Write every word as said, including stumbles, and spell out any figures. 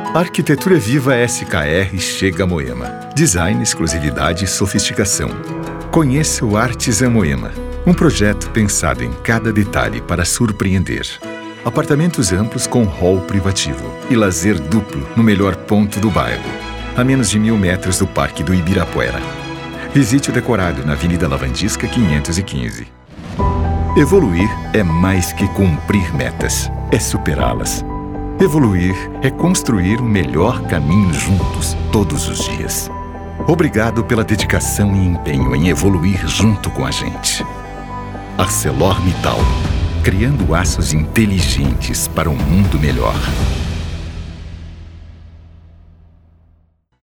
Arquitetura Viva S K R chega a Moema. Design, exclusividade e sofisticação. Conheça o Artisan Moema, um projeto pensado em cada detalhe para surpreender. Apartamentos amplos com hall privativo e lazer duplo no melhor ponto do bairro, a menos de mil metros do Parque do Ibirapuera. Visite o decorado na Avenida Lavandisca quinhentos e quinze. Evoluir é mais que cumprir metas, é superá-las. Evoluir é construir o melhor caminho juntos, todos os dias. Obrigado pela dedicação e empenho em evoluir junto com a gente. ArcelorMittal, criando aços inteligentes para um mundo melhor.